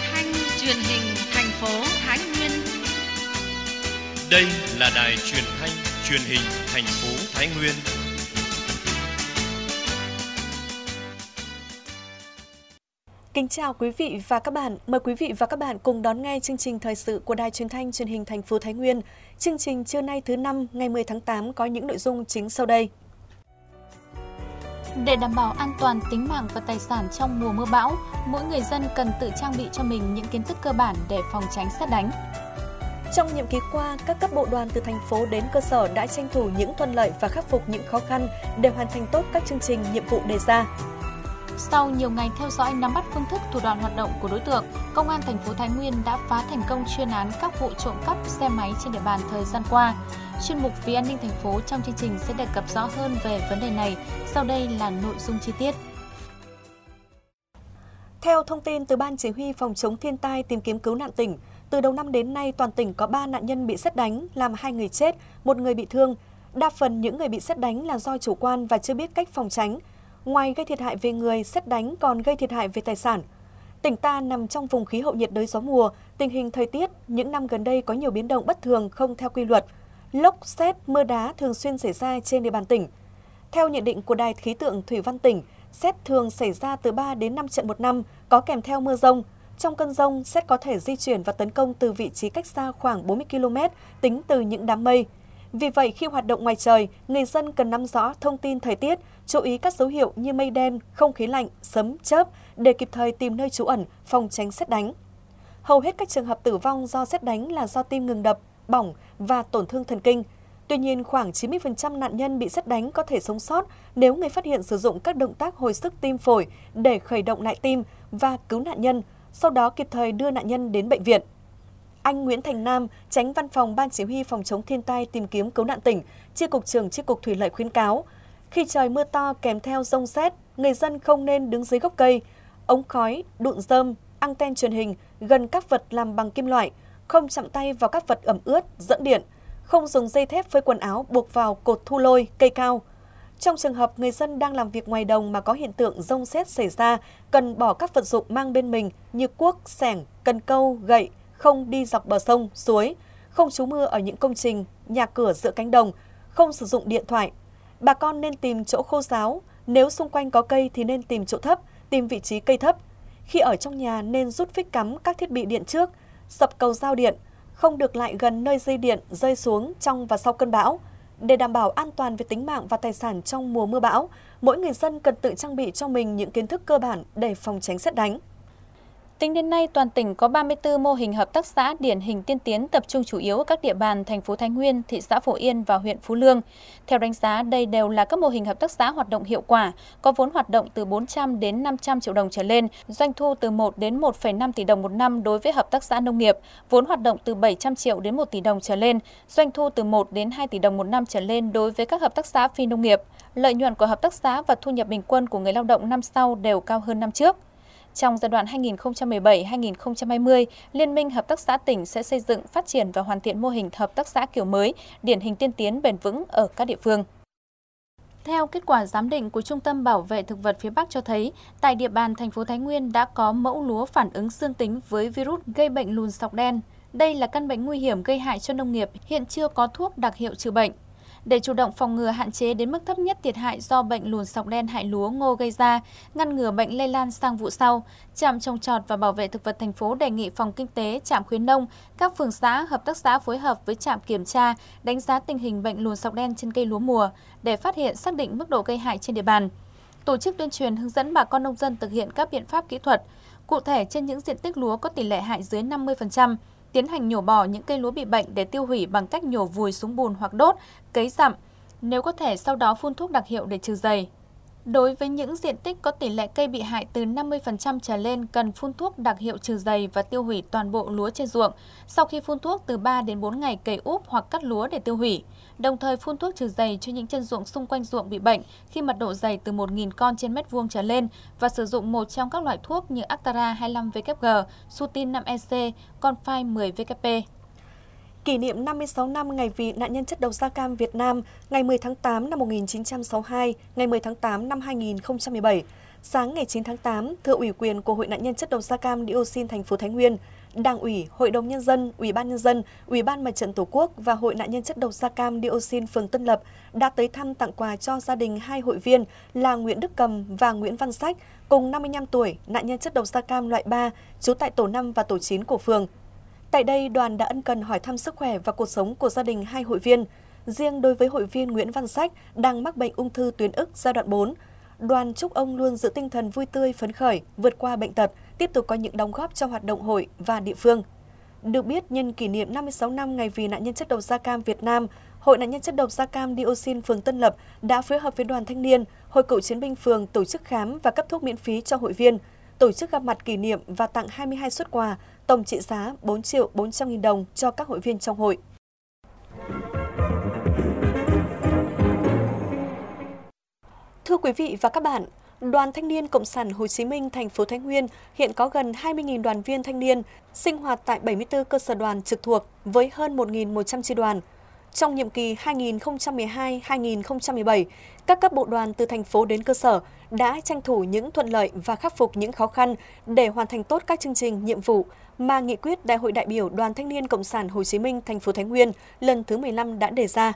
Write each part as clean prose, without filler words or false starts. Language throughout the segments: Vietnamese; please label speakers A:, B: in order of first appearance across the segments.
A: thanh truyền hình thành phố Thái Nguyên.
B: Đây là đài truyền thanh truyền hình thành phố Thái Nguyên.
C: Kính chào quý vị và các bạn. Mời quý vị và các bạn cùng đón nghe chương trình thời sự của Đài Truyền thanh Truyền hình thành phố Thái Nguyên. Chương trình trưa nay thứ 5 ngày 10 tháng 8 có những nội dung chính sau đây.
D: Để đảm bảo an toàn tính mạng và tài sản trong mùa mưa bão, mỗi người dân cần tự trang bị cho mình những kiến thức cơ bản để phòng tránh sét đánh.
C: Trong nhiệm kỳ qua, các cấp bộ đoàn từ thành phố đến cơ sở đã tranh thủ những thuận lợi và khắc phục những khó khăn để hoàn thành tốt các chương trình nhiệm vụ đề ra.
D: Sau nhiều ngày theo dõi nắm bắt phương thức thủ đoạn hoạt động của đối tượng, Công an thành phố Thái Nguyên đã phá thành công chuyên án các vụ trộm cắp xe máy trên địa bàn thời gian qua. Chuyên mục Vì an ninh thành phố trong chương trình sẽ đề cập rõ hơn về vấn đề này. Sau đây là nội dung chi tiết.
C: Theo thông tin từ Ban Chỉ huy Phòng chống thiên tai tìm kiếm cứu nạn tỉnh, từ đầu năm đến nay toàn tỉnh có 3 nạn nhân bị sét đánh, làm 2 người chết, 1 người bị thương. Đa phần những người bị sét đánh là do chủ quan và chưa biết cách phòng tránh. Ngoài gây thiệt hại về người, sét đánh còn gây thiệt hại về tài sản. Tỉnh ta nằm trong vùng khí hậu nhiệt đới gió mùa, tình hình thời tiết những năm gần đây có nhiều biến động bất thường không theo quy luật. Lốc, sét, mưa đá thường xuyên xảy ra trên địa bàn tỉnh. Theo nhận định của Đài khí tượng Thủy văn tỉnh, sét thường xảy ra từ 3 đến 5 trận một năm, có kèm theo mưa dông. Trong cơn dông, sét có thể di chuyển và tấn công từ vị trí cách xa khoảng 40 km tính từ những đám mây. Vì vậy, khi hoạt động ngoài trời, người dân cần nắm rõ thông tin thời tiết, chú ý các dấu hiệu như mây đen, không khí lạnh, sấm, chớp để kịp thời tìm nơi trú ẩn, phòng tránh sét đánh. Hầu hết các trường hợp tử vong do sét đánh là do tim ngừng đập, bỏng và tổn thương thần kinh. Tuy nhiên, khoảng 90% nạn nhân bị sét đánh có thể sống sót nếu người phát hiện sử dụng các động tác hồi sức tim phổi để khởi động lại tim và cứu nạn nhân, sau đó kịp thời đưa nạn nhân đến bệnh viện. Anh Nguyễn Thành Nam, Chánh Văn phòng Ban Chỉ huy Phòng chống thiên tai tìm kiếm cứu nạn tỉnh, Chi cục trưởng Chi cục Thủy lợi khuyến cáo, khi trời mưa to kèm theo dông sét, người dân không nên đứng dưới gốc cây, ống khói, đụn rơm, anten truyền hình gần các vật làm bằng kim loại, không chạm tay vào các vật ẩm ướt, dẫn điện, không dùng dây thép phơi quần áo buộc vào cột thu lôi, cây cao. Trong trường hợp người dân đang làm việc ngoài đồng mà có hiện tượng dông sét xảy ra, cần bỏ các vật dụng mang bên mình như cuốc, xẻng, cần câu, gậy, không đi dọc bờ sông, suối, không trú mưa ở những công trình, nhà cửa giữa cánh đồng, không sử dụng điện thoại. Bà con nên tìm chỗ khô ráo, nếu xung quanh có cây thì nên tìm chỗ thấp, tìm vị trí cây thấp. Khi ở trong nhà nên rút phích cắm các thiết bị điện trước, sập cầu giao điện, không được lại gần nơi dây điện rơi xuống trong và sau cơn bão. Để đảm bảo an toàn về tính mạng và tài sản trong mùa mưa bão, mỗi người dân cần tự trang bị cho mình những kiến thức cơ bản để phòng tránh sét đánh.
D: Tính đến nay, toàn tỉnh có 34 mô hình hợp tác xã điển hình tiên tiến tập trung chủ yếu ở các địa bàn thành phố Thái Nguyên, thị xã Phổ Yên và huyện Phú Lương. Theo đánh giá, đây đều là các mô hình hợp tác xã hoạt động hiệu quả, có vốn hoạt động từ 400 đến 500 triệu đồng trở lên, doanh thu từ 1 đến 1,5 tỷ đồng một năm đối với hợp tác xã nông nghiệp, vốn hoạt động từ 700 triệu đến 1 tỷ đồng trở lên, doanh thu từ 1 đến 2 tỷ đồng một năm trở lên đối với các hợp tác xã phi nông nghiệp. Lợi nhuận của hợp tác xã và thu nhập bình quân của người lao động năm sau đều cao hơn năm trước. Trong giai đoạn 2017-2020, Liên minh Hợp tác xã tỉnh sẽ xây dựng, phát triển và hoàn thiện mô hình hợp tác xã kiểu mới, điển hình tiên tiến bền vững ở các địa phương. Theo kết quả giám định của Trung tâm Bảo vệ Thực vật phía Bắc cho thấy, tại địa bàn thành phố Thái Nguyên đã có mẫu lúa phản ứng dương tính với virus gây bệnh lùn sọc đen. Đây là căn bệnh nguy hiểm gây hại cho nông nghiệp, hiện chưa có thuốc đặc hiệu trừ bệnh. Để chủ động phòng ngừa hạn chế đến mức thấp nhất thiệt hại do bệnh lùn sọc đen hại lúa ngô gây ra, ngăn ngừa bệnh lây lan sang vụ sau, Trạm trồng trọt và bảo vệ thực vật thành phố đề nghị Phòng Kinh tế, Trạm khuyến nông, các phường xã, hợp tác xã phối hợp với trạm kiểm tra, đánh giá tình hình bệnh lùn sọc đen trên cây lúa mùa để phát hiện xác định mức độ gây hại trên địa bàn. Tổ chức tuyên truyền hướng dẫn bà con nông dân thực hiện các biện pháp kỹ thuật, cụ thể trên những diện tích lúa có tỷ lệ hại dưới 50%. Tiến hành nhổ bỏ những cây lúa bị bệnh để tiêu hủy bằng cách nhổ vùi xuống bùn hoặc đốt, cấy dặm. Nếu có thể, sau đó phun thuốc đặc hiệu để trừ dày. Đối với những diện tích có tỷ lệ cây bị hại từ 50% trở lên, cần phun thuốc đặc hiệu trừ dày và tiêu hủy toàn bộ lúa trên ruộng. Sau khi phun thuốc, từ 3 đến 4 ngày cày úp hoặc cắt lúa để tiêu hủy. Đồng thời phun thuốc trừ dày cho những chân ruộng xung quanh ruộng bị bệnh khi mật độ dày từ 1.000 con trên mét vuông trở lên và sử dụng một trong các loại thuốc như Actara 25VKG, Sutin 5EC, Confide 10VKP.
C: Kỷ niệm 56 năm ngày vì nạn nhân chất độc da cam Việt Nam, ngày 10 tháng 8 năm 1962, ngày 10 tháng 8 năm 2017, Sáng ngày 9 tháng 8, thưa ủy quyền của Hội nạn nhân chất độc da cam dioxin thành phố Thái Nguyên, Đảng ủy, Hội đồng Nhân dân, Ủy ban Nhân dân, Ủy ban Mặt trận Tổ quốc và Hội nạn nhân chất độc da cam dioxin phường Tân Lập đã tới thăm tặng quà cho gia đình hai hội viên là Nguyễn Đức Cầm và Nguyễn Văn Sách, cùng 55 tuổi, nạn nhân chất độc da cam loại 3, trú tại tổ 5 và tổ 9 của phường. Tại đây, đoàn đã ân cần hỏi thăm sức khỏe và cuộc sống của gia đình hai hội viên. Riêng đối với hội viên Nguyễn Văn Sách đang mắc bệnh ung thư tuyến ức giai đoạn 4, đoàn chúc ông luôn giữ tinh thần vui tươi, phấn khởi, vượt qua bệnh tật, tiếp tục có những đóng góp cho hoạt động hội và địa phương. Được biết, nhân kỷ niệm 56 năm ngày vì nạn nhân chất độc da cam Việt Nam, Hội nạn nhân chất độc da cam dioxin phường Tân Lập đã phối hợp với Đoàn Thanh niên, Hội Cựu chiến binh phường tổ chức khám và cấp thuốc miễn phí cho hội viên, tổ chức gặp mặt kỷ niệm và tặng 22 suất quà, tổng trị giá 4.400.000 đồng cho các hội viên trong hội. Thưa quý vị và các bạn, Đoàn Thanh niên Cộng sản Hồ Chí Minh thành phố Thái Nguyên hiện có gần 20.000 đoàn viên thanh niên sinh hoạt tại 74 cơ sở đoàn trực thuộc với hơn 1.100 chi đoàn. Trong nhiệm kỳ 2012-2017, các cấp bộ đoàn từ thành phố đến cơ sở đã tranh thủ những thuận lợi và khắc phục những khó khăn để hoàn thành tốt các chương trình, nhiệm vụ mà nghị quyết Đại hội đại biểu Đoàn Thanh niên Cộng sản Hồ Chí Minh thành phố Thái Nguyên lần thứ 15 đã đề ra.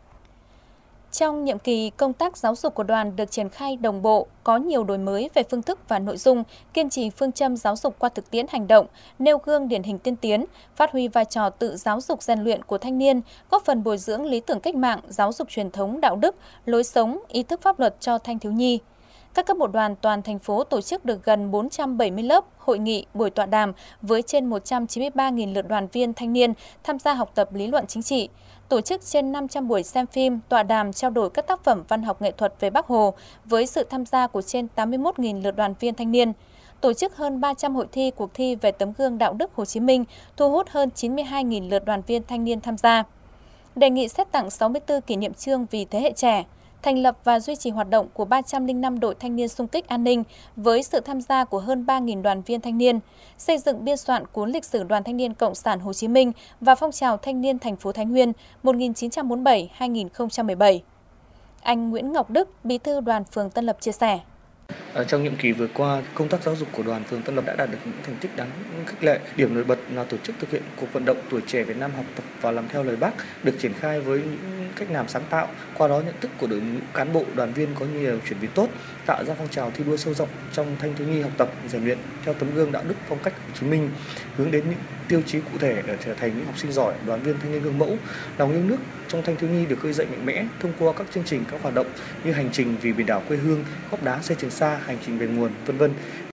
D: Trong nhiệm kỳ, công tác giáo dục của đoàn được triển khai đồng bộ, có nhiều đổi mới về phương thức và nội dung, kiên trì phương châm giáo dục qua thực tiễn hành động, nêu gương điển hình tiên tiến, phát huy vai trò tự giáo dục rèn luyện của thanh niên, góp phần bồi dưỡng lý tưởng cách mạng, giáo dục truyền thống đạo đức, lối sống, ý thức pháp luật cho thanh thiếu nhi. Các cấp bộ đoàn toàn thành phố tổ chức được gần 470 lớp, hội nghị, buổi tọa đàm với trên 193.000 lượt đoàn viên thanh niên tham gia học tập lý luận chính trị, tổ chức trên 500 buổi xem phim, tọa đàm trao đổi các tác phẩm văn học nghệ thuật về Bác Hồ với sự tham gia của trên 81.000 lượt đoàn viên thanh niên, tổ chức hơn 300 hội thi, cuộc thi về tấm gương đạo đức Hồ Chí Minh, thu hút hơn 92.000 lượt đoàn viên thanh niên tham gia. Đề nghị xét tặng 64 kỷ niệm chương vì thế hệ trẻ, thành lập và duy trì hoạt động của 305 đội thanh niên xung kích an ninh với sự tham gia của hơn 3.000 đoàn viên thanh niên, xây dựng biên soạn cuốn lịch sử Đoàn Thanh niên Cộng sản Hồ Chí Minh và phong trào thanh niên thành phố Thái Nguyên 1947-2017. Anh Nguyễn Ngọc Đức, Bí thư Đoàn phường Tân Lập chia sẻ.
E: Trong nhiệm kỳ vừa qua, công tác giáo dục của đoàn phường Tân Lập đã đạt được những thành tích đáng khích lệ. Điểm nổi bật là tổ chức thực hiện cuộc vận động tuổi trẻ Việt Nam học tập và làm theo lời Bác được triển khai với những cách làm sáng tạo. Qua đó, nhận thức của đội ngũ cán bộ, đoàn viên có nhiều chuyển biến tốt, tạo ra phong trào thi đua sâu rộng trong thanh thiếu nhi học tập, rèn luyện theo tấm gương đạo đức phong cách Hồ Chí Minh, hướng đến những tiêu chí cụ thể để trở thành những học sinh giỏi, đoàn viên thanh niên gương mẫu. Lòng yêu nước trong thanh thiếu nhi được khơi dậy mạnh mẽ thông qua các chương trình, các hoạt động như hành trình vì biển đảo quê hương, góp đá xây Trường Sa, hành trình về nguồn, v.v.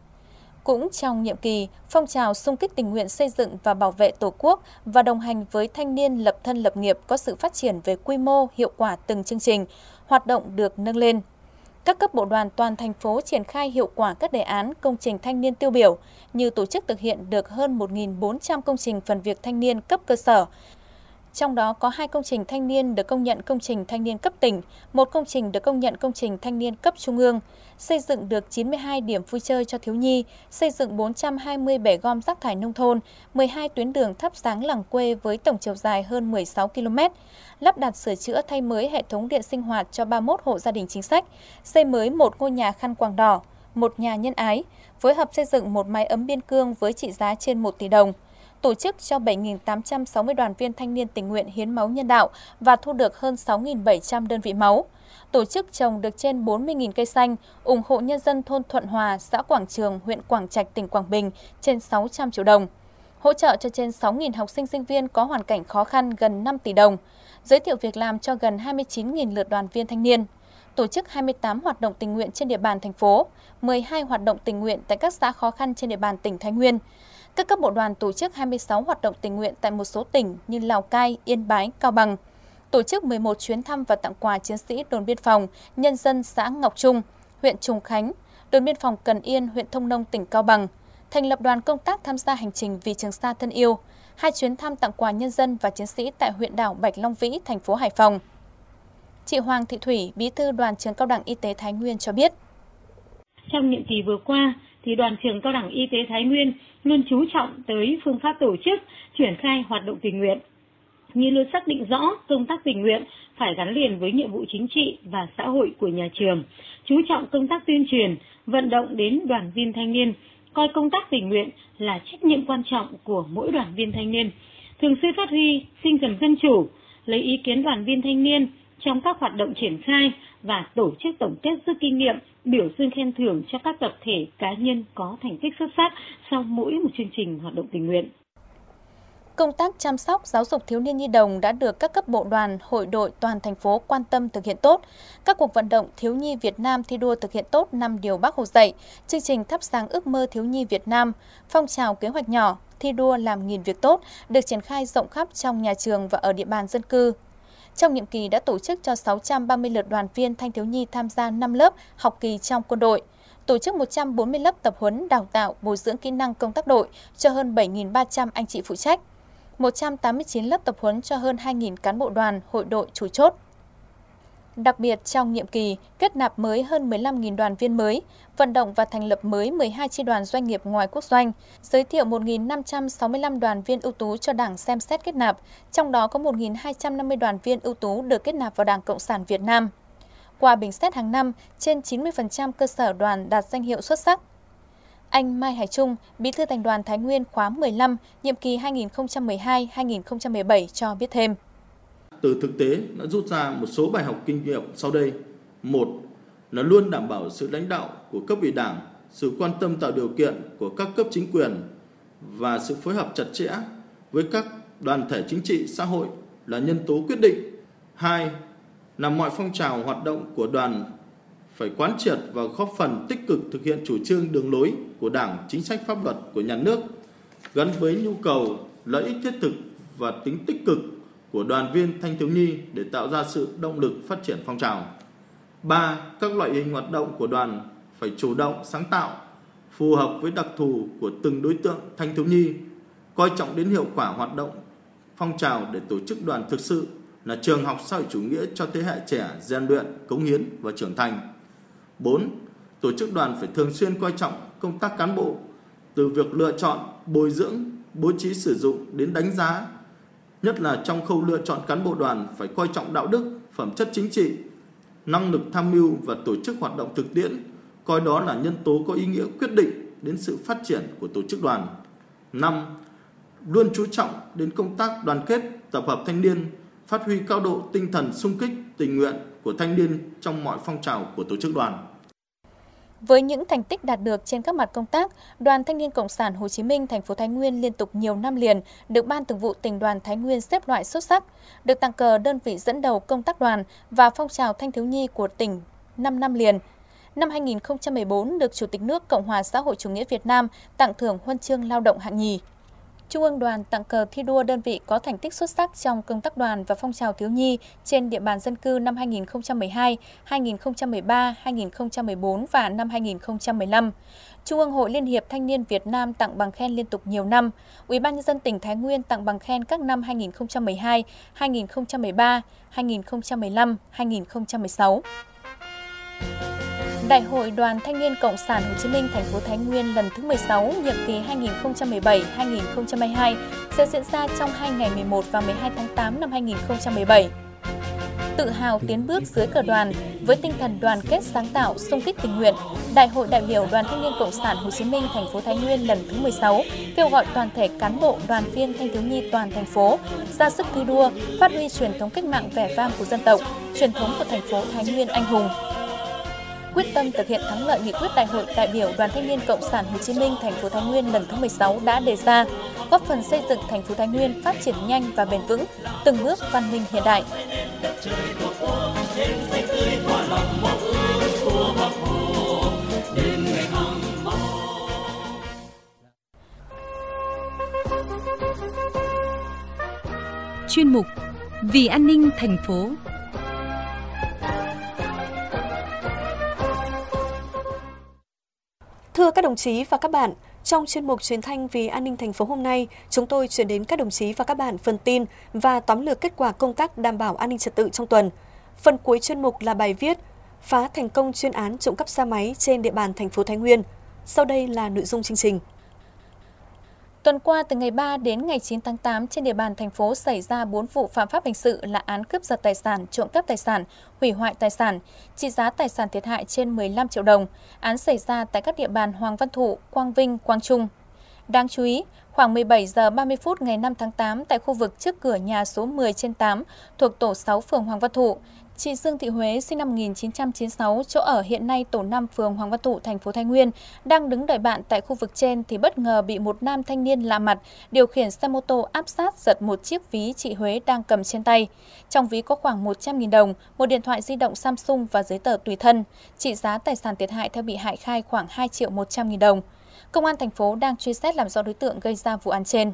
D: Cũng trong nhiệm kỳ, phong trào xung kích tình nguyện xây dựng và bảo vệ Tổ quốc và đồng hành với thanh niên lập thân lập nghiệp có sự phát triển về quy mô, hiệu quả từng chương trình, hoạt động được nâng lên. Các cấp bộ đoàn toàn thành phố triển khai hiệu quả các đề án công trình thanh niên tiêu biểu như tổ chức thực hiện được hơn 1.400 công trình phần việc thanh niên cấp cơ sở. Trong đó có 2 công trình thanh niên được công nhận công trình thanh niên cấp tỉnh, 1 công trình được công nhận công trình thanh niên cấp trung ương, xây dựng được 92 điểm vui chơi cho thiếu nhi, xây dựng 420 bể gom rác thải nông thôn, 12 tuyến đường thắp sáng làng quê với tổng chiều dài hơn 16 km, lắp đặt sửa chữa thay mới hệ thống điện sinh hoạt cho 31 hộ gia đình chính sách, xây mới 1 ngôi nhà khăn quàng đỏ, 1 nhà nhân ái, phối hợp xây dựng 1 mái ấm biên cương với trị giá trên 1 tỷ đồng. Tổ chức cho 7.860 đoàn viên thanh niên tình nguyện hiến máu nhân đạo và thu được hơn 6.700 đơn vị máu. Tổ chức trồng được trên 40.000 cây xanh, ủng hộ nhân dân thôn Thuận Hòa, xã Quảng Trường, huyện Quảng Trạch, tỉnh Quảng Bình trên 600 triệu đồng. Hỗ trợ cho trên 6.000 học sinh sinh viên có hoàn cảnh khó khăn gần 5 tỷ đồng. Giới thiệu việc làm cho gần 29.000 lượt đoàn viên thanh niên. Tổ chức 28 hoạt động tình nguyện trên địa bàn thành phố, 12 hoạt động tình nguyện tại các xã khó khăn trên địa bàn tỉnh Thái Nguyên. Các cấp bộ đoàn tổ chức 26 hoạt động tình nguyện tại một số tỉnh như Lào Cai, Yên Bái, Cao Bằng. Tổ chức 11 chuyến thăm và tặng quà chiến sĩ đồn biên phòng, nhân dân xã Ngọc Trung, huyện Trùng Khánh, đồn biên phòng Cần Yên, huyện Thông Nông, tỉnh Cao Bằng. Thành lập đoàn công tác tham gia hành trình vì Trường Sa thân yêu, 2 chuyến thăm tặng quà nhân dân và chiến sĩ tại huyện đảo Bạch Long Vĩ, thành phố Hải Phòng. Chị Hoàng Thị Thủy, Bí thư Đoàn Trường Cao đẳng Y tế Thái Nguyên cho biết.
F: Trong nhiệm kỳ vừa qua, thì Đoàn Trường Cao đẳng Y tế Thái Nguyên luôn chú trọng tới phương pháp tổ chức, triển khai hoạt động tình nguyện. như luôn xác định rõ công tác tình nguyện phải gắn liền với nhiệm vụ chính trị và xã hội của nhà trường, chú trọng công tác tuyên truyền, vận động đến đoàn viên thanh niên, coi công tác tình nguyện là trách nhiệm quan trọng của mỗi đoàn viên thanh niên, thường xuyên phát huy tinh thần dân chủ, lấy ý kiến đoàn viên thanh niên trong các hoạt động triển khai và tổ chức tổng kết rút kinh nghiệm, biểu dương khen thưởng cho các tập thể cá nhân có thành tích xuất sắc sau mỗi một chương trình hoạt động tình nguyện.
D: Công tác chăm sóc, giáo dục thiếu niên nhi đồng đã được các cấp bộ đoàn, hội đội toàn thành phố quan tâm thực hiện tốt. Các cuộc vận động thiếu nhi Việt Nam thi đua thực hiện tốt 5 điều Bác Hồ dạy, chương trình thắp sáng ước mơ thiếu nhi Việt Nam, phong trào kế hoạch nhỏ, thi đua làm nghìn việc tốt được triển khai rộng khắp trong nhà trường và ở địa bàn dân cư. Trong nhiệm kỳ đã tổ chức cho 630 lượt đoàn viên thanh thiếu nhi tham gia 5 lớp học kỳ trong quân đội, tổ chức 140 lớp tập huấn đào tạo bồi dưỡng kỹ năng công tác đội cho hơn 7.300 anh chị phụ trách, 189 lớp tập huấn cho hơn 2.000 cán bộ đoàn, hội đội chủ chốt. Đặc biệt, trong nhiệm kỳ, kết nạp mới hơn 15.000 đoàn viên mới, vận động và thành lập mới 12 chi đoàn doanh nghiệp ngoài quốc doanh, giới thiệu 1.565 đoàn viên ưu tú cho Đảng xem xét kết nạp, trong đó có 1.250 đoàn viên ưu tú được kết nạp vào Đảng Cộng sản Việt Nam. Qua bình xét hàng năm, trên 90% cơ sở đoàn đạt danh hiệu xuất sắc. Anh Mai Hải Trung, Bí thư Thành đoàn Thái Nguyên khóa 15, nhiệm kỳ 2012-2017 cho biết thêm.
G: Từ thực tế đã rút ra một số bài học kinh nghiệm sau đây. Một là luôn đảm bảo sự lãnh đạo của cấp ủy Đảng, sự quan tâm tạo điều kiện của các cấp chính quyền và sự phối hợp chặt chẽ với các đoàn thể chính trị xã hội là nhân tố quyết định. Hai là mọi phong trào hoạt động của đoàn phải quán triệt và góp phần tích cực thực hiện chủ trương đường lối của Đảng, chính sách pháp luật của nhà nước gắn với nhu cầu, lợi ích thiết thực và tính tích cực của đoàn viên thanh thiếu nhi để tạo ra sự động lực phát triển phong trào. 3. Các loại hình hoạt động của đoàn phải chủ động, sáng tạo, phù hợp với đặc thù của từng đối tượng thanh thiếu nhi, coi trọng đến hiệu quả hoạt động phong trào để tổ chức đoàn thực sự là trường học xã hội chủ nghĩa cho thế hệ trẻ rèn luyện, cống hiến và trưởng thành. 4. Tổ chức đoàn phải thường xuyên coi trọng công tác cán bộ, từ việc lựa chọn, bồi dưỡng, bố trí sử dụng đến đánh giá, nhất là trong khâu lựa chọn cán bộ đoàn phải coi trọng đạo đức, phẩm chất chính trị, năng lực tham mưu và tổ chức hoạt động thực tiễn, coi đó là nhân tố có ý nghĩa quyết định đến sự phát triển của tổ chức đoàn. 5. Luôn chú trọng đến công tác đoàn kết, tập hợp thanh niên, phát huy cao độ tinh thần xung kích, tình nguyện của thanh niên trong mọi phong trào của tổ chức đoàn.
D: Với những thành tích đạt được trên các mặt công tác, Đoàn Thanh niên Cộng sản Hồ Chí Minh thành phố Thái Nguyên liên tục nhiều năm liền được Ban Thường vụ Tỉnh đoàn Thái Nguyên xếp loại xuất sắc, được tặng cờ đơn vị dẫn đầu công tác đoàn và phong trào thanh thiếu nhi của tỉnh 5 năm liền. Năm 2014 được Chủ tịch nước Cộng hòa xã hội chủ nghĩa Việt Nam tặng thưởng huân chương lao động hạng nhì. Trung ương đoàn tặng cờ thi đua đơn vị có thành tích xuất sắc trong công tác đoàn và phong trào thiếu nhi trên địa bàn dân cư năm 2012, 2013, 2014 và năm 2015. Trung ương Hội Liên hiệp Thanh niên Việt Nam tặng bằng khen liên tục nhiều năm. Ủy ban nhân dân tỉnh Thái Nguyên tặng bằng khen các năm 2012, 2013, 2015, 2016. Đại hội Đoàn Thanh niên Cộng sản Hồ Chí Minh thành phố Thái Nguyên lần thứ 16, nhiệm kỳ 2017-2022 sẽ diễn ra trong 2 ngày 11 và 12 tháng 8 năm 2017. Tự hào tiến bước dưới cờ đoàn với tinh thần đoàn kết sáng tạo, xung kích tình nguyện, Đại hội đại biểu Đoàn Thanh niên Cộng sản Hồ Chí Minh thành phố Thái Nguyên lần thứ 16 kêu gọi toàn thể cán bộ, đoàn viên thanh thiếu nhi toàn thành phố ra sức thi đua, phát huy truyền thống cách mạng vẻ vang của dân tộc, truyền thống của thành phố Thái Nguyên anh hùng. Quyết tâm thực hiện thắng lợi nghị quyết Đại hội đại biểu Đoàn Thanh niên Cộng sản Hồ Chí Minh thành phố Thái Nguyên lần thứ 16 đã đề ra, góp phần xây dựng thành phố Thái Nguyên phát triển nhanh và bền vững, từng bước văn minh hiện đại.
A: Chuyên mục Vì an ninh thành phố.
C: Thưa các đồng chí và các bạn, trong chuyên mục truyền thanh Vì an ninh thành phố hôm nay, chúng tôi chuyển đến các đồng chí và các bạn phần tin và tóm lược kết quả công tác đảm bảo an ninh trật tự trong tuần. Phần cuối chuyên mục là bài viết phá thành công chuyên án trộm cắp xe máy trên địa bàn thành phố Thái Nguyên. Sau đây là nội dung chương trình.
D: Tuần qua, từ ngày 3 đến ngày 9 tháng 8, trên địa bàn thành phố xảy ra 4 vụ phạm pháp hình sự là án cướp giật tài sản, trộm cắp tài sản, hủy hoại tài sản, trị giá tài sản thiệt hại trên 15 triệu đồng. Án xảy ra tại các địa bàn Hoàng Văn Thụ, Quang Vinh, Quang Trung. Đáng chú ý, khoảng 17 giờ 30 phút ngày 5 tháng 8 tại khu vực trước cửa nhà số 10/8 thuộc tổ 6 phường Hoàng Văn Thụ, chị Dương Thị Huế sinh năm 1996, chỗ ở hiện nay tổ 5 phường Hoàng Văn Thụ, thành phố Thái Nguyên, đang đứng đợi bạn tại khu vực trên thì bất ngờ bị một nam thanh niên lạ mặt điều khiển xe mô tô áp sát giật một chiếc ví chị Huế đang cầm trên tay. Trong ví có khoảng 100.000 đồng, một điện thoại di động Samsung và giấy tờ tùy thân. Trị giá tài sản thiệt hại theo bị hại khai khoảng 2.100.000 đồng. Công an thành phố đang truy xét làm rõ đối tượng gây ra vụ án trên.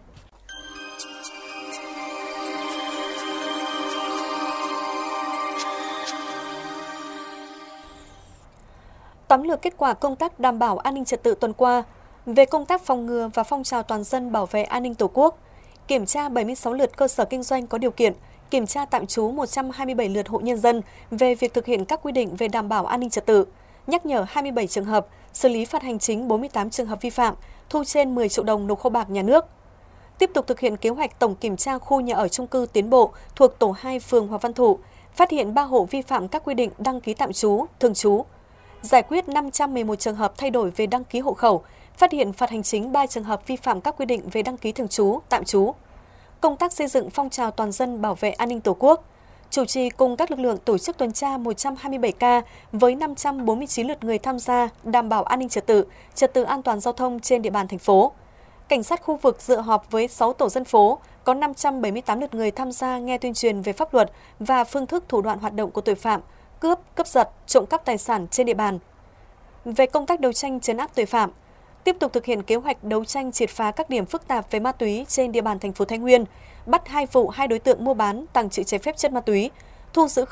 C: Tóm lược kết quả công tác đảm bảo an ninh trật tự tuần qua về công tác phòng ngừa và phong trào toàn dân bảo vệ an ninh Tổ quốc, kiểm tra 76 lượt cơ sở kinh doanh có điều kiện, kiểm tra tạm trú 127 lượt hộ nhân dân về việc thực hiện các quy định về đảm bảo an ninh trật tự, nhắc nhở 27 trường hợp, xử lý phạt hành chính 48 trường hợp vi phạm, thu trên 10 triệu đồng nộp kho bạc nhà nước. Tiếp tục thực hiện kế hoạch tổng kiểm tra khu nhà ở chung cư Tiến Bộ thuộc tổ 2 phường Hoàng Văn Thụ, phát hiện 3 hộ vi phạm các quy định đăng ký tạm trú, thường trú. Giải quyết 511 trường hợp thay đổi về đăng ký hộ khẩu, phát hiện phạt hành chính 3 trường hợp vi phạm các quy định về đăng ký thường trú, tạm trú. Công tác xây dựng phong trào toàn dân bảo vệ an ninh Tổ quốc, chủ trì cùng các lực lượng tổ chức tuần tra 127 ca với 549 lượt người tham gia đảm bảo an ninh trật tự an toàn giao thông trên địa bàn thành phố. Cảnh sát khu vực dự họp với 6 tổ dân phố, có 578 lượt người tham gia nghe tuyên truyền về pháp luật và phương thức thủ đoạn hoạt động của tội phạm, cướp, cướp giật, trộm cắp tài sản trên địa bàn. Về công tác đấu tranh trấn áp tội phạm, tiếp tục thực hiện kế hoạch đấu tranh triệt phá các điểm phức tạp về ma túy trên địa bàn thành phố Thái Nguyên, bắt 2 vụ 2 đối tượng mua bán, tàng trữ trái phép chất ma túy, thu giữ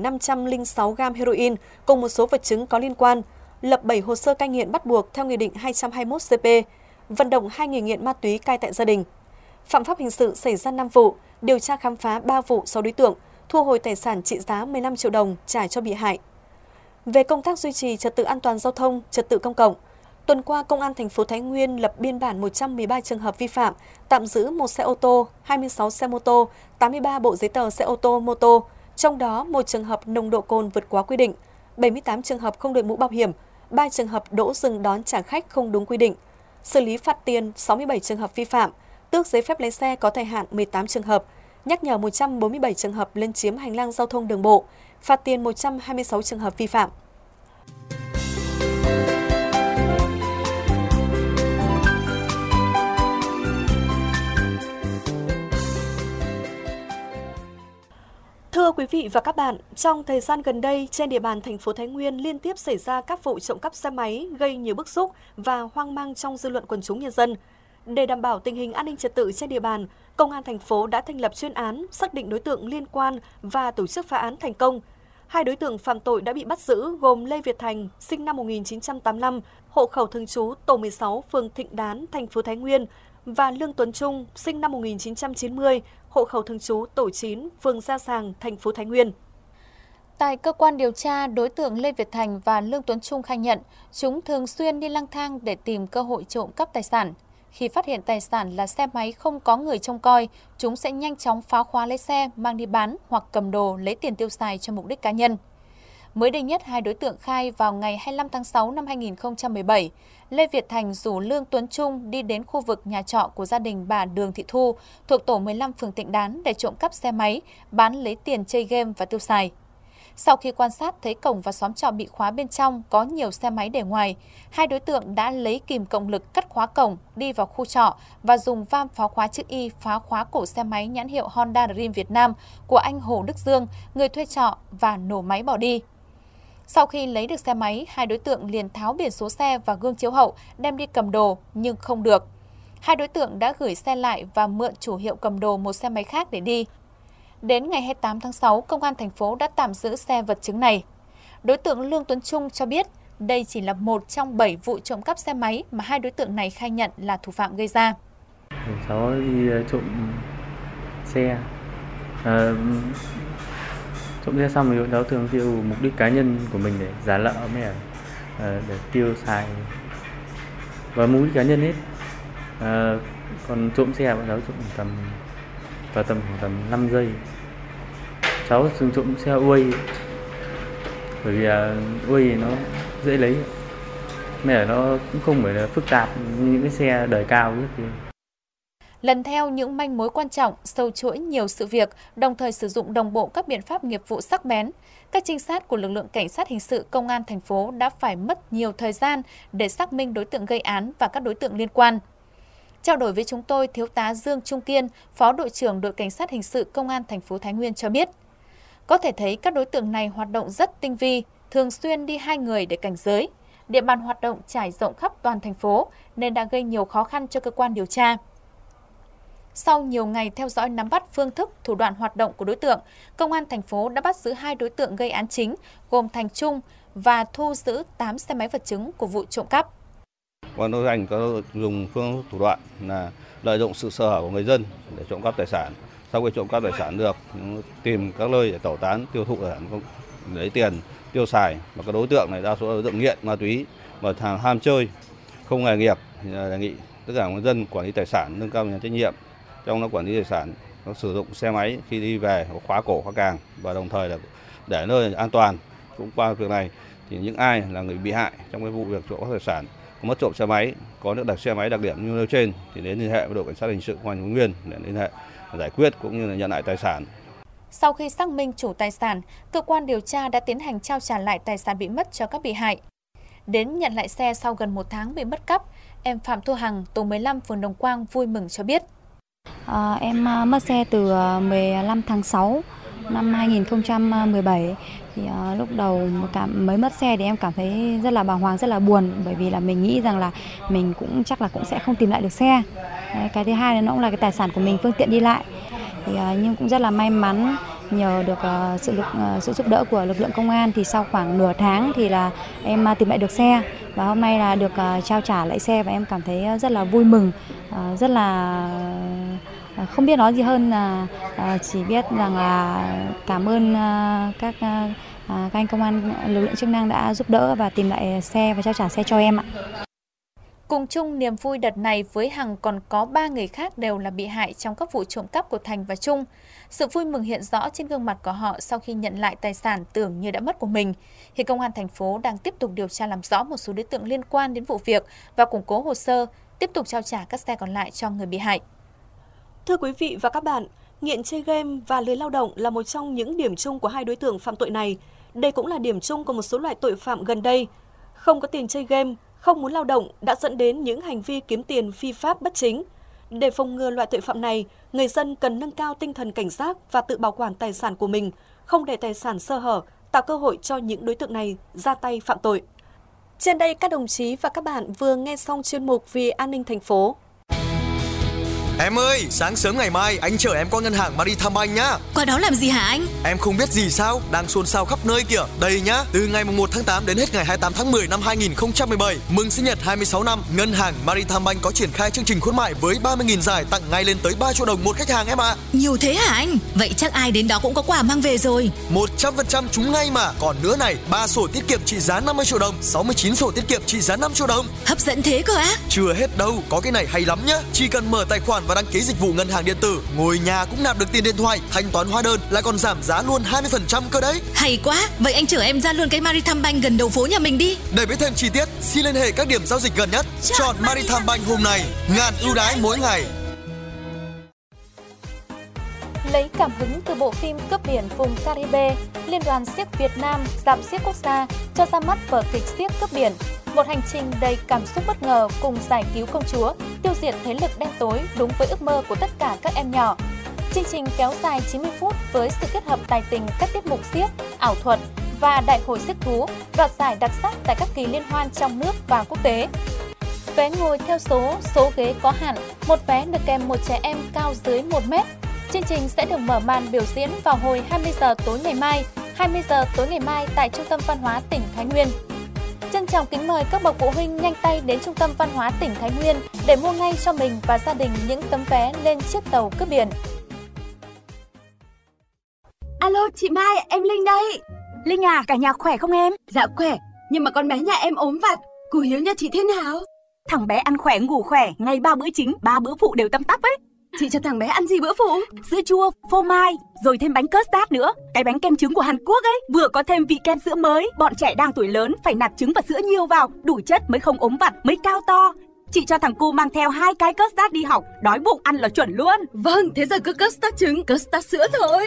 C: 0,506 gam heroin cùng một số vật chứng có liên quan, lập 7 hồ sơ cai nghiện bắt buộc theo Nghị định 221/CP, vận động 2 người nghiện ma túy cai tại gia đình. Phạm pháp hình sự xảy ra 5 vụ, điều tra khám phá 3 vụ 6 đối tượng, thu hồi tài sản trị giá 15 triệu đồng trả cho bị hại. Về công tác duy trì trật tự an toàn giao thông, trật tự công cộng, tuần qua Công an thành phố Thái Nguyên lập biên bản 113 trường hợp vi phạm, tạm giữ 1 xe ô tô, 26 xe mô tô, 83 bộ giấy tờ xe ô tô, mô tô, trong đó 1 trường hợp nồng độ cồn vượt quá quy định, 78 trường hợp không đội mũ bảo hiểm, 3 trường hợp đỗ dừng đón trả khách không đúng quy định, xử lý phạt tiền 67 trường hợp vi phạm, tước giấy phép lái xe có thời hạn 18 trường hợp, nhắc nhở 147 trường hợp lấn chiếm hành lang giao thông đường bộ, phạt tiền 126 trường hợp vi phạm. Thưa quý vị và các bạn, trong thời gian gần đây, trên địa bàn thành phố Thái Nguyên liên tiếp xảy ra các vụ trộm cắp xe máy gây nhiều bức xúc và hoang mang trong dư luận quần chúng nhân dân. Để đảm bảo tình hình an ninh trật tự trên địa bàn, Công an thành phố đã thành lập chuyên án, xác định đối tượng liên quan và tổ chức phá án thành công. 2 đối tượng phạm tội đã bị bắt giữ gồm Lê Việt Thành, sinh năm 1985, hộ khẩu thường trú tổ 16, phường Thịnh Đán, thành phố Thái Nguyên, và Lương Tuấn Trung, sinh năm 1990, hộ khẩu thường trú tổ 9, phường Gia Sàng, thành phố Thái Nguyên.
D: Tại cơ quan điều tra, đối tượng Lê Việt Thành và Lương Tuấn Trung khai nhận chúng thường xuyên đi lang thang để tìm cơ hội trộm cắp tài sản. Khi phát hiện tài sản là xe máy không có người trông coi, chúng sẽ nhanh chóng phá khóa lấy xe, mang đi bán hoặc cầm đồ lấy tiền tiêu xài cho mục đích cá nhân. Mới đây nhất, 2 đối tượng khai vào ngày 25 tháng 6 năm 2017, Lê Việt Thành rủ Lương Tuấn Trung đi đến khu vực nhà trọ của gia đình bà Đường Thị Thu thuộc tổ 15 phường Thịnh Đán để trộm cắp xe máy, bán lấy tiền chơi game và tiêu xài. Sau khi quan sát thấy cổng và xóm trọ bị khóa bên trong có nhiều xe máy để ngoài, 2 đối tượng đã lấy kìm cộng lực cắt khóa cổng, đi vào khu trọ và dùng vam phá khóa chữ Y phá khóa cổ xe máy nhãn hiệu Honda Dream Việt Nam của anh Hồ Đức Dương, người thuê trọ, và nổ máy bỏ đi. Sau khi lấy được xe máy, 2 đối tượng liền tháo biển số xe và gương chiếu hậu đem đi cầm đồ nhưng không được. 2 đối tượng đã gửi xe lại và mượn chủ hiệu cầm đồ một xe máy khác để đi. Đến ngày 28 tháng 6, Công an thành phố đã tạm giữ xe vật chứng này. Đối tượng Lương Tuấn Trung cho biết đây chỉ là một trong 7 vụ trộm cắp xe máy mà 2 đối tượng này khai nhận là thủ phạm gây ra.
H: Cháu đi trộm xe. Trộm xe xong thì cháu thường tiêu mục đích cá nhân của mình để giả lợ mới để tiêu xài và mục đích cá nhân hết. Còn trộm xe bọn cháu trộm khoảng 5 giây. Cháu thường trộm xe Uây, bởi vì Uây nó dễ lấy, mẹ nó cũng không phải là phức tạp như những cái xe đời cao rất kia.
D: Lần theo những manh mối quan trọng, sâu chuỗi nhiều sự việc, đồng thời sử dụng đồng bộ các biện pháp nghiệp vụ sắc bén, các trinh sát của lực lượng cảnh sát hình sự công an thành phố đã phải mất nhiều thời gian để xác minh đối tượng gây án và các đối tượng liên quan. Trao đổi với chúng tôi, Thiếu tá Dương Trung Kiên, Phó đội trưởng đội cảnh sát hình sự công an thành phố Thái Nguyên cho biết, có thể thấy các đối tượng này hoạt động rất tinh vi, thường xuyên đi 2 người để cảnh giới. Địa bàn hoạt động trải rộng khắp toàn thành phố nên đã gây nhiều khó khăn cho cơ quan điều tra. Sau nhiều ngày theo dõi nắm bắt phương thức, thủ đoạn hoạt động của đối tượng, Công an thành phố đã bắt giữ 2 đối tượng gây án chính, gồm Thành Trung và thu giữ 8 xe máy vật chứng của vụ trộm cắp.
I: Bọn đối tượng có dùng phương thức thủ đoạn là lợi dụng sự sơ hở của người dân để trộm cắp tài sản. Sau khi trộm cắp tài sản được, tìm các nơi để tẩu tán, tiêu thụ tài sản, lấy tiền tiêu xài. Và các đối tượng này đa số là đối tượng nghiện ma túy và hàng ham chơi, không nghề nghiệp. Đề nghị tất cả người dân quản lý tài sản nâng cao trách nhiệm. Trong đó quản lý tài sản, nó sử dụng xe máy khi đi về khóa cổ khóa càng và đồng thời là để nơi an toàn. Cũng qua việc này thì những ai là người bị hại trong cái vụ việc trộm cắp tài sản, mất trộm xe máy, có những xe máy đặc điểm như nêu trên thì đến liên hệ với đội cảnh sát hình sự công an Thái Nguyên để liên hệ giải quyết cũng như là nhận lại tài sản.
D: Sau khi xác minh chủ tài sản, cơ quan điều tra đã tiến hành trao trả lại tài sản bị mất cho các bị hại. Đến nhận lại xe sau gần 1 tháng bị mất cắp, em Phạm Thu Hằng, tổ 15 phường Đồng Quang vui mừng cho biết.
J: Em mất xe từ 15 tháng 6 năm 2017. Thì lúc đầu mới mất xe thì em cảm thấy rất là bàng hoàng, rất là buồn, bởi vì là mình nghĩ rằng là mình cũng chắc là cũng sẽ không tìm lại được xe. Cái thứ hai là nó cũng là cái tài sản của mình, phương tiện đi lại. Thì nhưng cũng rất là may mắn nhờ được sự giúp đỡ của lực lượng công an thì sau khoảng nửa tháng thì là em tìm lại được xe và hôm nay là được trao trả lại xe và em cảm thấy rất là vui mừng, rất là không biết nói gì hơn là chỉ biết rằng là cảm ơn các anh công an, lực lượng chức năng đã giúp đỡ và tìm lại xe và trao trả xe cho em ạ.
D: Cùng chung niềm vui đợt này với Hằng còn có 3 người khác đều là bị hại trong các vụ trộm cắp của Thành và Trung. Sự vui mừng hiện rõ trên gương mặt của họ sau khi nhận lại tài sản tưởng như đã mất của mình. Hiện Công an thành phố đang tiếp tục điều tra làm rõ một số đối tượng liên quan đến vụ việc và củng cố hồ sơ, tiếp tục trao trả các xe còn lại cho người bị hại.
C: Thưa quý vị và các bạn, nghiện chơi game và lười lao động là một trong những điểm chung của 2 đối tượng phạm tội này. Đây cũng là điểm chung của một số loại tội phạm gần đây. Không có tiền chơi game, không muốn lao động đã dẫn đến những hành vi kiếm tiền phi pháp bất chính. Để phòng ngừa loại tội phạm này, người dân cần nâng cao tinh thần cảnh giác và tự bảo quản tài sản của mình, không để tài sản sơ hở, tạo cơ hội cho những đối tượng này ra tay phạm tội. Trên đây, các đồng chí và các bạn vừa nghe xong chuyên mục Vì an ninh thành phố.
K: Em ơi, sáng sớm ngày mai anh chở em qua ngân hàng Maritime nhá.
L: Qua đó làm gì hả anh?
K: Em không biết gì sao, đang xôn xao khắp nơi kìa. Đây nhá, từ ngày 1 tháng 8 đến hết ngày 28 tháng 10 năm 2017, mừng sinh nhật 26 năm, ngân hàng Maritime có triển khai chương trình khuyến mại với 30.000 giải tặng ngay lên tới 3 triệu đồng một khách hàng em ạ.
L: Nhiều thế hả anh? Vậy chắc ai đến đó cũng có quà mang về rồi.
K: 100% trúng ngay mà. Còn nữa này, 3 sổ tiết kiệm trị giá 50 triệu đồng, 69 sổ tiết kiệm trị giá 5 triệu đồng.
L: Hấp dẫn thế cơ á?
K: Chưa hết đâu, có cái này hay lắm nhá. Chỉ cần mở tài khoản và đăng ký dịch vụ ngân hàng điện tử, ngồi nhà cũng nạp được tiền điện thoại, thanh toán hóa đơn lại còn giảm giá luôn 20% cơ đấy.
L: Hay quá, vậy anh chở em ra luôn cái Maritime Bank gần đầu phố nhà mình đi.
K: Để biết thêm chi tiết, xin liên hệ các điểm giao dịch gần nhất. Chọn Maritime Bank hôm nay, ngàn ưu đãi mỗi ngày.
D: Lấy cảm hứng từ bộ phim Cướp biển vùng Caribe, Liên đoàn xiếc Việt Nam, Dạm xiếc quốc gia cho ra mắt vở kịch xiếc Cướp biển, một hành trình đầy cảm xúc bất ngờ cùng giải cứu công chúa, tiêu diệt thế lực đen tối đúng với ước mơ của tất cả các em nhỏ. Chương trình kéo dài 90 phút với sự kết hợp tài tình các tiết mục xiếc, ảo thuật và đại hội xiếc thú, đoạt giải đặc sắc tại các kỳ liên hoan trong nước và quốc tế. Vé ngồi theo số ghế có hạn, một vé được kèm một trẻ em cao dưới 1 mét. Chương trình sẽ được mở màn biểu diễn vào hồi 20 giờ tối ngày mai tại Trung tâm Văn hóa tỉnh Thái Nguyên. Trân trọng kính mời các bậc phụ huynh nhanh tay đến Trung tâm Văn hóa tỉnh Thái Nguyên để mua ngay cho mình và gia đình những tấm vé lên chiếc tàu cướp biển.
M: Alo chị Mai, em Linh đây. Linh à, cả nhà khỏe không em? Dạ khỏe, nhưng mà con bé nhà em ốm vặt. Cô Hiếu nhà chị thế nào? Thằng bé ăn khỏe ngủ khỏe, ngày 3 bữa chính, 3 bữa phụ đều tăm tắp ấy. Chị cho thằng bé ăn gì bữa phụ? Sữa chua, phô mai, rồi thêm bánh custard nữa. Cái bánh kem trứng của Hàn Quốc ấy, vừa có thêm vị kem sữa mới. Bọn trẻ đang tuổi lớn phải nạp trứng và sữa nhiều vào, đủ chất mới không ốm vặt, mới cao to. Chị cho thằng cu mang theo 2 cái custard đi học, đói bụng ăn là chuẩn luôn.
L: Vâng, thế giờ cứ custard trứng, custard sữa thôi.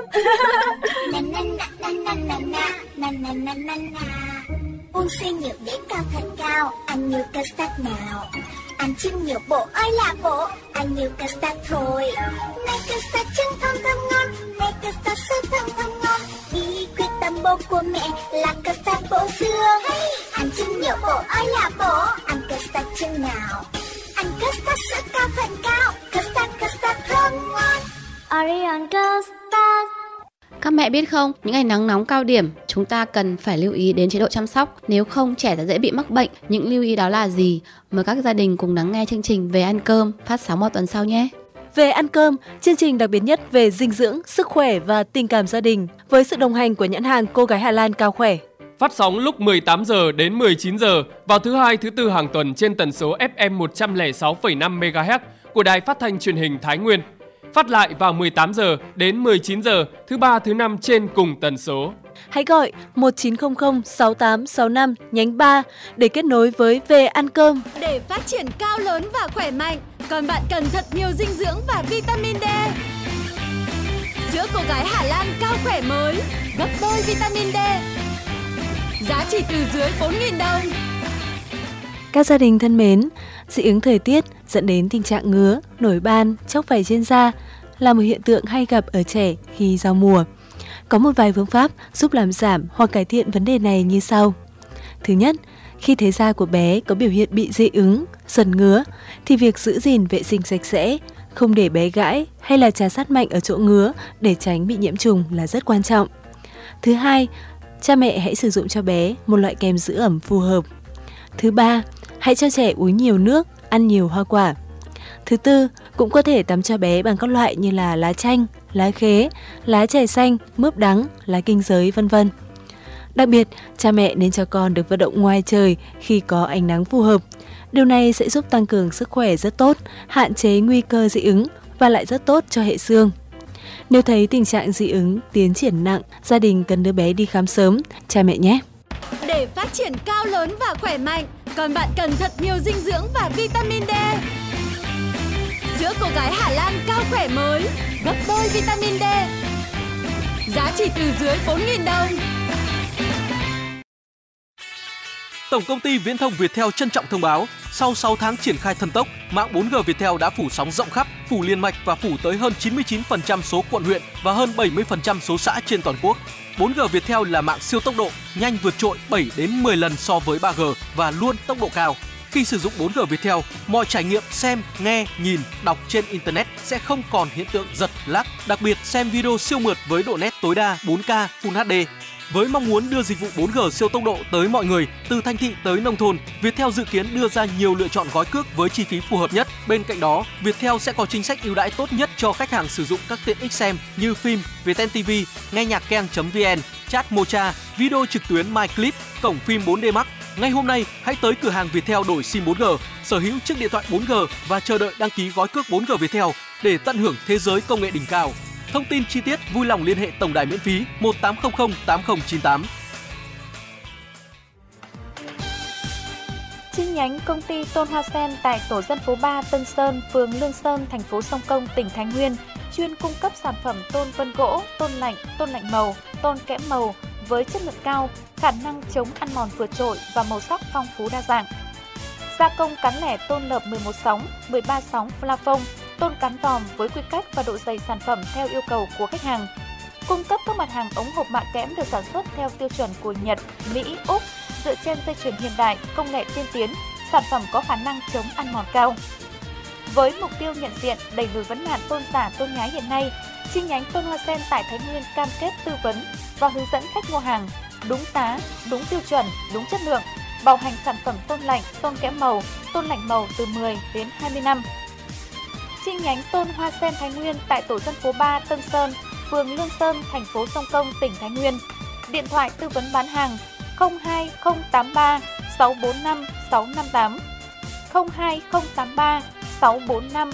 N: Uống xinh nhiều để cao thật cao, ăn nhiều custard nào. Ăn trứng nhiều bộ ơi là bộ, ăn nhiều custard thôi. Này custard trứng thơm thơm ngon, này custard sữa thơm thơm ngon. Bí quyết tâm bổ của mẹ là custard bổ dương. Hey, ăn trứng nhiều bộ ơi là bộ, ăn custard trứng nào. Ăn custard sữa cao thật cao, custard thơm ngon. Orion custard.
O: Các mẹ biết không, những ngày nắng nóng cao điểm, chúng ta cần phải lưu ý đến chế độ chăm sóc, nếu không trẻ sẽ dễ bị mắc bệnh. Những lưu ý đó là gì? Mời các gia đình cùng lắng nghe chương trình Về ăn cơm phát sóng vào tuần sau nhé.
P: Về ăn cơm, chương trình đặc biệt nhất về dinh dưỡng, sức khỏe và tình cảm gia đình với sự đồng hành của nhãn hàng Cô Gái Hà Lan Cao Khỏe.
Q: Phát sóng lúc 18 giờ đến 19 giờ vào thứ Hai, thứ Tư hàng tuần trên tần số FM 106,5 MHz của Đài Phát thanh Truyền hình Thái Nguyên. Phát lại vào 18 giờ đến 19 giờ thứ Ba, thứ Năm trên cùng tần số.
P: Hãy gọi 1900 6865 nhánh 3 để kết nối với Về ăn cơm.
L: Để phát triển cao lớn và khỏe mạnh, còn bạn cần thật nhiều dinh dưỡng và vitamin D. Sữa Cô Gái Hà Lan Cao Khỏe mới, gấp đôi vitamin D. Giá chỉ từ dưới 4.000 đồng.
P: Các gia đình thân mến, dị ứng thời tiết dẫn đến tình trạng ngứa, nổi ban, chóc vảy trên da là một hiện tượng hay gặp ở trẻ khi giao mùa. Có một vài phương pháp giúp làm giảm hoặc cải thiện vấn đề này như sau. Thứ nhất, khi thấy da của bé có biểu hiện bị dị ứng, sần ngứa thì việc giữ gìn vệ sinh sạch sẽ, không để bé gãi hay là trà sát mạnh ở chỗ ngứa để tránh bị nhiễm trùng là rất quan trọng. Thứ hai, cha mẹ hãy sử dụng cho bé một loại kem giữ ẩm phù hợp. Thứ ba, hãy cho trẻ uống nhiều nước, ăn nhiều hoa quả. Thứ tư, cũng có thể tắm cho bé bằng các loại như là lá chanh, lá khế, lá chè xanh, mướp đắng, lá kinh giới, vân vân. Đặc biệt, cha mẹ nên cho con được vận động ngoài trời khi có ánh nắng phù hợp. Điều này sẽ giúp tăng cường sức khỏe rất tốt, hạn chế nguy cơ dị ứng và lại rất tốt cho hệ xương. Nếu thấy tình trạng dị ứng tiến triển nặng, gia đình cần đưa bé đi khám sớm, cha mẹ nhé.
L: Để phát triển cao lớn và khỏe mạnh, còn bạn cần thật nhiều dinh dưỡng và vitamin D. Sữa Cô Gái Hà Lan Cao Khỏe mới, gấp đôi vitamin D. Giá chỉ từ dưới 4.000 đồng.
R: Tổng công ty Viễn thông Viettel trân trọng thông báo, sau 6 tháng triển khai thần tốc, mạng 4G Viettel đã phủ sóng rộng khắp, phủ liên mạch và phủ tới hơn 99% số quận huyện và hơn 70% số xã trên toàn quốc. 4G Viettel là mạng siêu tốc độ, nhanh vượt trội 7 đến 10 lần so với 3G và luôn tốc độ cao. Khi sử dụng 4G Viettel, mọi trải nghiệm xem, nghe, nhìn, đọc trên Internet sẽ không còn hiện tượng giật, lag, đặc biệt xem video siêu mượt với độ nét tối đa 4K Full HD. Với mong muốn đưa dịch vụ 4G siêu tốc độ tới mọi người, từ thành thị tới nông thôn, Viettel dự kiến đưa ra nhiều lựa chọn gói cước với chi phí phù hợp nhất. Bên cạnh đó, Viettel sẽ có chính sách ưu đãi tốt nhất cho khách hàng sử dụng các tiện ích xem như phim, Viettel TV, nghe nhạc keng.vn, chat Mocha, video trực tuyến MyClip, cổng phim 4D Max. Ngay hôm nay, hãy tới cửa hàng Viettel đổi SIM 4G, sở hữu chiếc điện thoại 4G và chờ đợi đăng ký gói cước 4G Viettel để tận hưởng thế giới công nghệ đỉnh cao. Thông tin chi tiết vui lòng liên hệ tổng đài miễn phí 1800 8098.
D: Chi nhánh công ty Tôn Hoa Sen tại tổ dân phố 3 Tân Sơn, phường Lương Sơn, thành phố Sông Công, tỉnh Thái Nguyên chuyên cung cấp sản phẩm tôn vân gỗ, tôn lạnh màu, tôn kẽm màu với chất lượng cao, khả năng chống ăn mòn vượt trội và màu sắc phong phú đa dạng. Gia công cán lẻ tôn lợp 11 sóng, 13 sóng plafond, tôn cán vòm với quy cách và độ dày sản phẩm theo yêu cầu của khách hàng. Cung cấp các mặt hàng ống hộp mạ kẽm được sản xuất theo tiêu chuẩn của Nhật, Mỹ, Úc, dựa trên dây chuyền hiện đại, công nghệ tiên tiến, sản phẩm có khả năng chống ăn mòn cao. Với mục tiêu nhận diện, đẩy lùi vấn nạn tôn giả tôn nhái hiện nay, chi nhánh Tôn Hoa Sen tại Thái Nguyên cam kết tư vấn và hướng dẫn khách mua hàng đúng giá, đúng tiêu chuẩn, đúng chất lượng, bảo hành sản phẩm tôn lạnh, tôn kẽm màu, tôn lạnh màu từ 10 đến 20 năm. Chi nhánh Tôn Hoa Sen Thái Nguyên tại tổ dân phố 3 Tân Sơn, phường Lương Sơn, thành phố Sông Công, tỉnh Thái Nguyên. Điện thoại tư vấn bán hàng 02083 645 658 02083 645.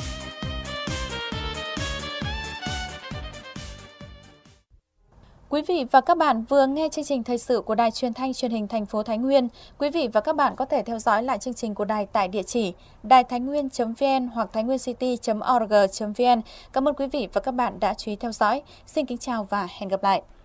D: Quý vị và các bạn vừa nghe chương trình thời sự của Đài Truyền thanh Truyền hình thành phố Thái Nguyên. Quý vị và các bạn có thể theo dõi lại chương trình của đài tại địa chỉ đàitháinnguyên.vn hoặc thainwincity.org.vn. Cảm ơn quý vị và các bạn đã chú ý theo dõi. Xin kính chào và hẹn gặp lại.